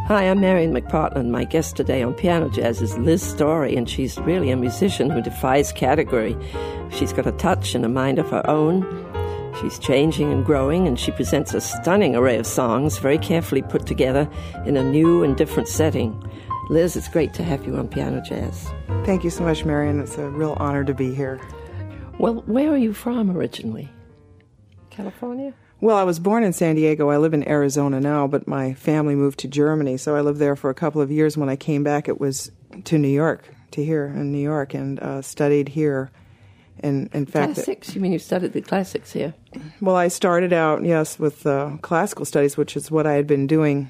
Hi, I'm Marian McPartland. My guest today on Piano Jazz is Liz Story, and she's really a musician who defies category. She's got a touch and a mind of her own. She's changing and growing, and she presents a stunning array of songs, very carefully put together in a new and different setting. Liz, it's great to have you on Piano Jazz. Thank you so much, Marian. It's a real honor to be here. Well, where are you from originally? California? Well, I was born in San Diego. I live in Arizona now, but my family moved to Germany, so I lived there for a couple of years. When I came back, it was to New York, to here in New York, and studied here. And in fact, classics? You mean you studied the classics here? Well, I started out, yes, with classical studies, which is what I had been doing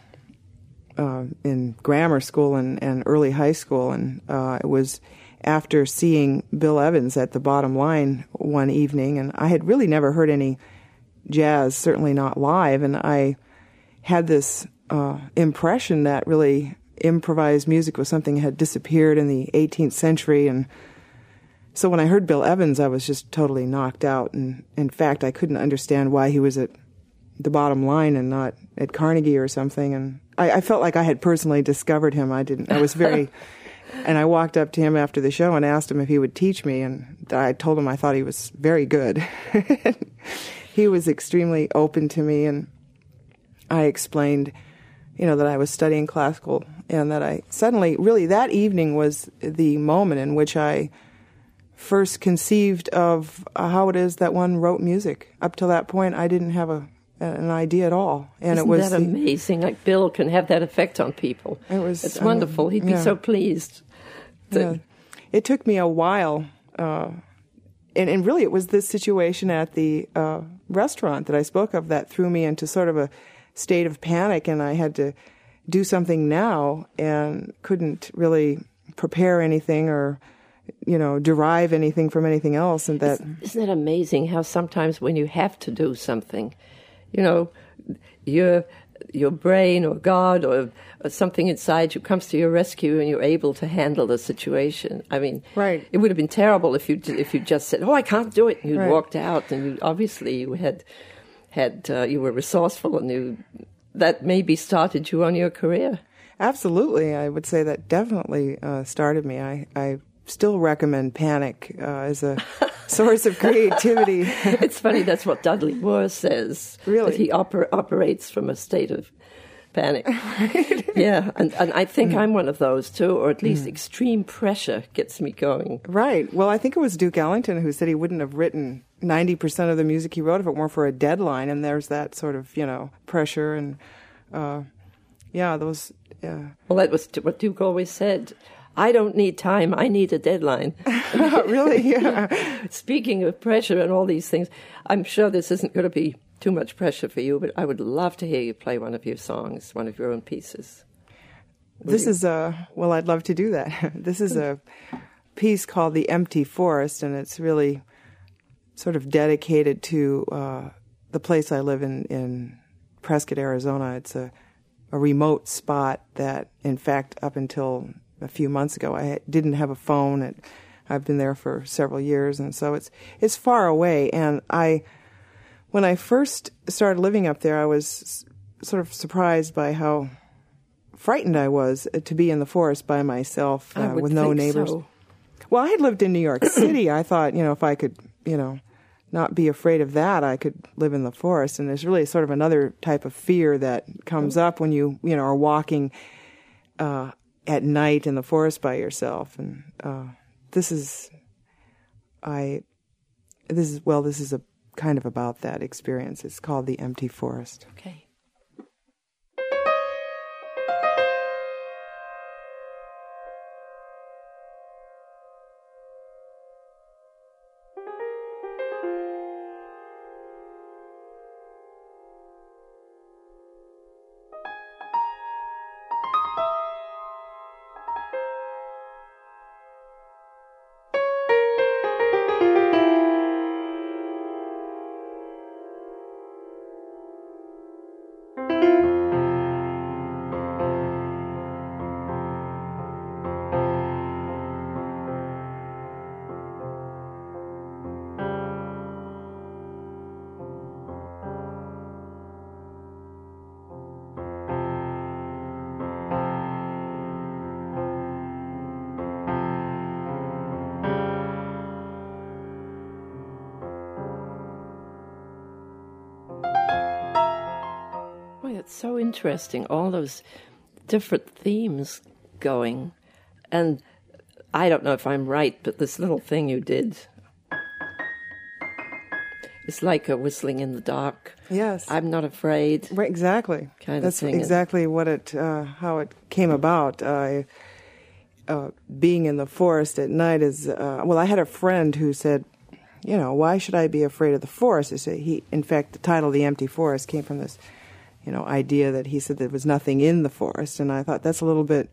in grammar school and early high school. And it was after seeing Bill Evans at the Bottom Line one evening, and I had really never heard any jazz, certainly not live, and I had this impression that really improvised music was something that had disappeared in the 18th century, and so when I heard Bill Evans, I was just totally knocked out, and in fact, I couldn't understand why he was at the Bottom Line and not at Carnegie or something, and I felt like I had personally discovered him. I was very, and I walked up to him after the show and asked him if he would teach me, and I told him I thought he was very good. He was extremely open to me, and I explained, that I was studying classical, and that I suddenly, really that evening was the moment in which I first conceived of how it is that one wrote music. Up till that point, I didn't have an idea at all. And Isn't that amazing? Like Bill can have that effect on people. It's wonderful. He'd be so pleased. It took me a while. And really, it was this situation at the restaurant that I spoke of that threw me into sort of a state of panic, and I had to do something now and couldn't really prepare anything or, derive anything from anything else. And that isn't that amazing how sometimes when you have to do something, your brain or God or something inside you comes to your rescue and you're able to handle the situation. I mean, right. It would have been terrible if you just said, "Oh, I can't do it," and you walked out. And you were resourceful, and that maybe started you on your career. Absolutely, I would say that definitely started me. I still recommend Panic as a source of creativity. It's funny, that's what Dudley Moore says. Really? That he operates from a state of panic. Yeah, and I think I'm one of those too, or at least extreme pressure gets me going. Right. Well, I think it was Duke Ellington who said he wouldn't have written 90% of the music he wrote if it weren't for a deadline, and there's that sort of, pressure and, those... Well, that was what Duke always said. I don't need time, I need a deadline. Really? Yeah. Speaking of pressure and all these things, I'm sure this isn't going to be too much pressure for you, but I would love to hear you play one of your songs, one of your own pieces. I'd love to do that. This is a piece called The Empty Forest, and it's really sort of dedicated to the place I live in Prescott, Arizona. It's a remote spot that, in fact, up until a few months ago, I didn't have a phone. I've been there for several years, and so it's far away. And when I first started living up there, I was sort of surprised by how frightened I was to be in the forest by myself with no neighbors. So. Well, I had lived in New York City. I thought, if I could, not be afraid of that, I could live in the forest. And there's really sort of another type of fear that comes up when you are walking at night in the forest by yourself. And this is a kind of about that experience. It's called The Empty Forest. Okay. it's so interesting, all those different themes going. And I don't know if I'm right, but this little thing you did, it's like a whistling in the dark. Yes. I'm not afraid. Right, exactly. That's exactly what how it came about. Being in the forest at night is, I had a friend who said, why should I be afraid of the forest? In fact, the title, The Empty Forest, came from this, idea that he said there was nothing in the forest. And I thought that's a little bit,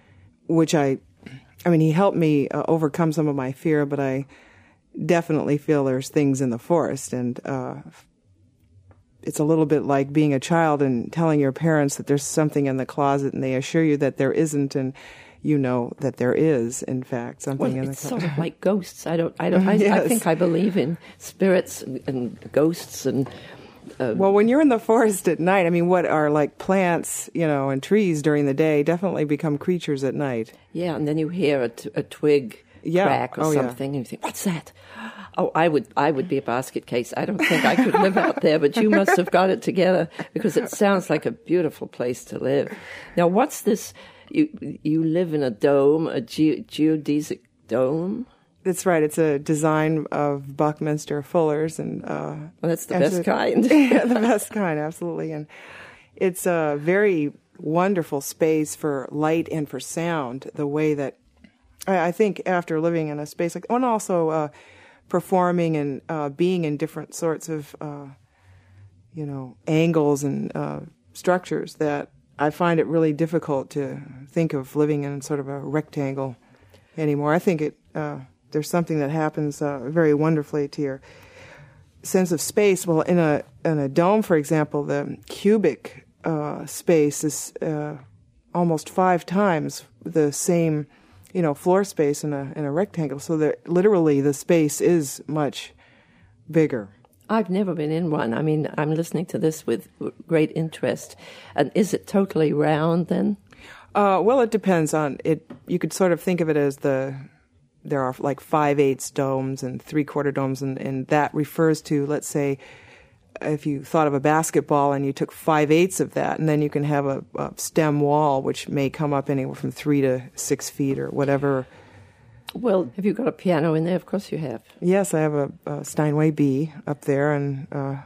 he helped me overcome some of my fear, but I definitely feel there's things in the forest. And it's a little bit like being a child and telling your parents that there's something in the closet and they assure you that there isn't, and you know that there is, in fact, something in the closet. It's sort of like ghosts. I Yes. think I believe in spirits and ghosts and... well, when you're in the forest at night, what are like plants, and trees during the day definitely become creatures at night. Yeah, and then you hear a twig crack or something, and you think, what's that? Oh, I would be a basket case. I don't think I could live out there, but you must have got it together, because it sounds like a beautiful place to live. Now, what's this? You live in a dome, a geodesic dome? That's right. It's a design of Buckminster Fuller's, and well, that's the best kind. Yeah, the best kind, absolutely. And it's a very wonderful space for light and for sound. The way that I think after living in a space like, and also performing and being in different sorts of angles and structures, that I find it really difficult to think of living in sort of a rectangle anymore. I think there's something that happens very wonderfully to your sense of space. Well, in a dome, for example, the cubic space is almost 5 times the same, floor space in a rectangle. So that literally the space is much bigger. I've never been in one. I'm listening to this with great interest. And is it totally round then? Well, it depends on it. You could sort of think of it as there are like 5/8 domes and 3/4 domes, and that refers to, let's say, if you thought of a basketball and you took 5/8 of that, and then you can have a stem wall, which may come up anywhere from 3 to 6 feet or whatever. Well, have you got a piano in there? Of course you have. Yes, I have a Steinway B up there, and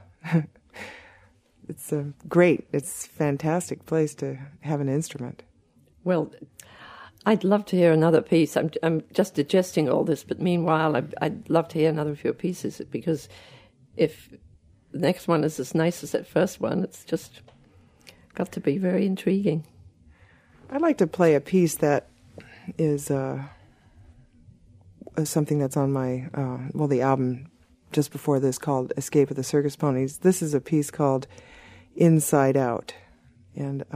it's great. It's a fantastic place to have an instrument. Well, I'd love to hear another piece. I'm just digesting all this, but meanwhile, I'd love to hear another of your pieces, because if the next one is as nice as that first one, it's just got to be very intriguing. I'd like to play a piece that is something that's on my, the album just before this, called Escape of the Circus Ponies. This is a piece called Inside Out. And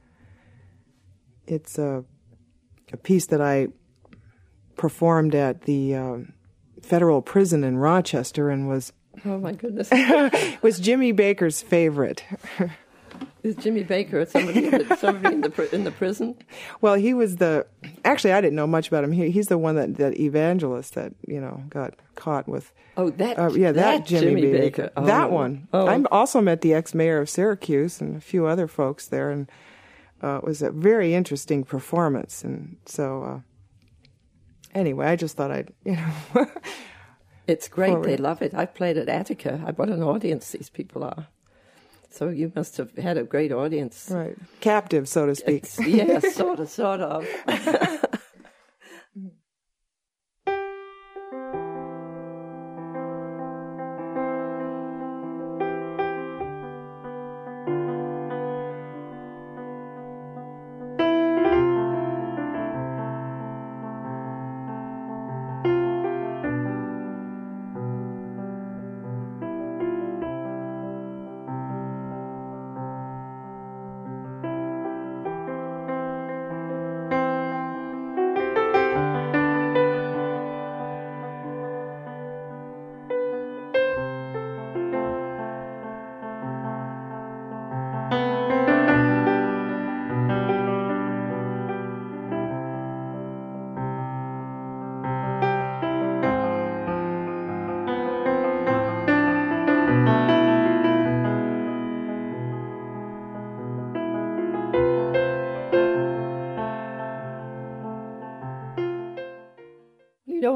it's a piece that I performed at the federal prison in Rochester, and was... Oh, my goodness. was Jimmy Baker's favorite. Is Jimmy Baker somebody in the prison? Well, he was actually, I didn't know much about him. He's the one that evangelist that, got caught with... Oh, that Jimmy Baker. Oh. That one. Oh. I also met the ex-mayor of Syracuse and a few other folks there, and it was a very interesting performance. And so, anyway, I just thought I'd, It's great. forward. They love it. I've played at Attica. What an audience these people are. So you must have had a great audience. Right. Captive, so to speak. Yes, sort of.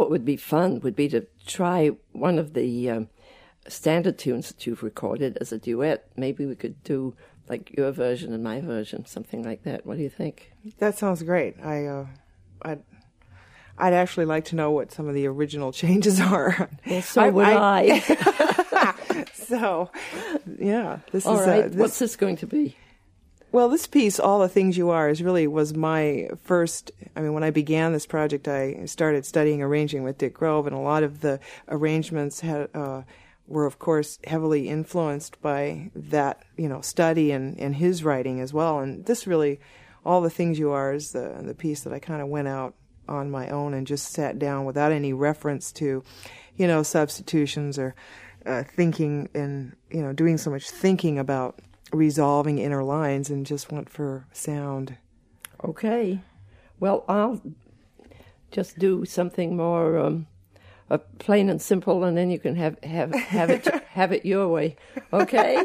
what would be fun would be to try one of the standard tunes that you've recorded as a duet. Maybe we could do like your version and my version, something like that. What do you think? That sounds great. I'd actually like to know what some of the original changes are. Well, so would I. So, yeah. All right. What's this going to be? Well, this piece, All the Things You Are, was my first. When I began this project, I started studying arranging with Dick Grove, and a lot of the arrangements were, of course, heavily influenced by that, study and his writing as well. And this really, All the Things You Are, is the piece that I kind of went out on my own and just sat down without any reference to, substitutions or thinking and, doing so much thinking about resolving inner lines, and just went for sound. Okay. Well, I'll just do something more plain and simple, and then you can have it your way. Okay?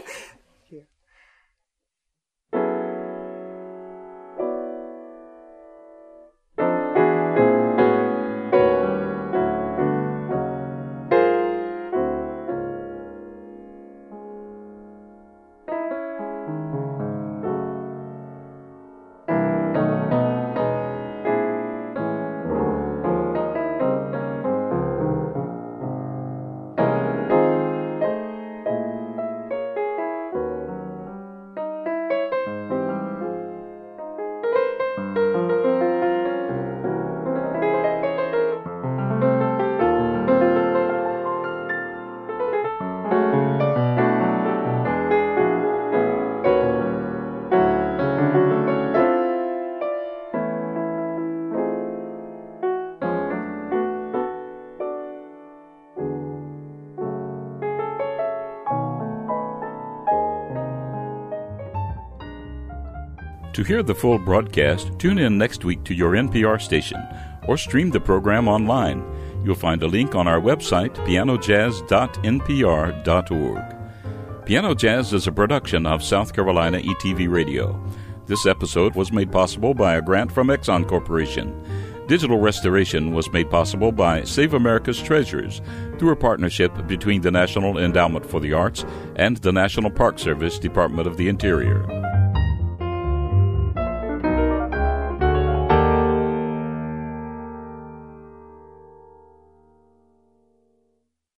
To hear the full broadcast, tune in next week to your NPR station or stream the program online. You'll find a link on our website, pianojazz.npr.org. Piano Jazz is a production of South Carolina ETV Radio. This episode was made possible by a grant from Exxon Corporation. Digital restoration was made possible by Save America's Treasures through a partnership between the National Endowment for the Arts and the National Park Service Department of the Interior.